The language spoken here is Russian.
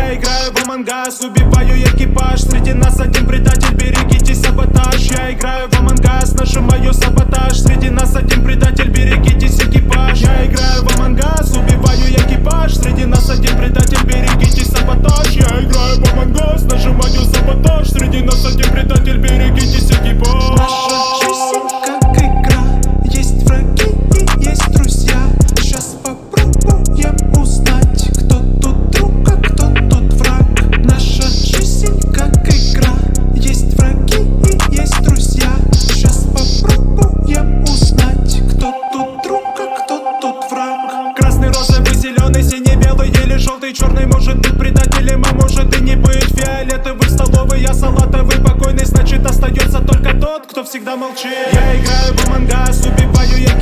Я играю в Among Us, убиваю экипаж. Среди нас один предатель, берегите саботаж. Я играю в Among Us, нажимаю саботаж. Среди нас один предатель, берегитесь экипаж. Я играю в Among Us, убиваю экипаж. Среди нас один предатель, берегите саботаж. Я играю в Among Us, нажимаю саботаж. Среди нас один предатель, берегитесь экипаж. Наша жизнь как игра, есть враги и есть друзья. Сейчас попробуем узнать, кто тут друг, а кто тут враг. Наша жизнь как игра, есть враги и есть друзья. Сейчас попробуем узнать, кто тут друг, а кто тут враг. Красный, розовый, зеленый, синий, белый или желтый, черный может быть предателем, а может и не быть. Фиолетовый в столовой, я салатовый, покойный, значит остается только тот, кто всегда молчит. Я играю в Among Us, убиваю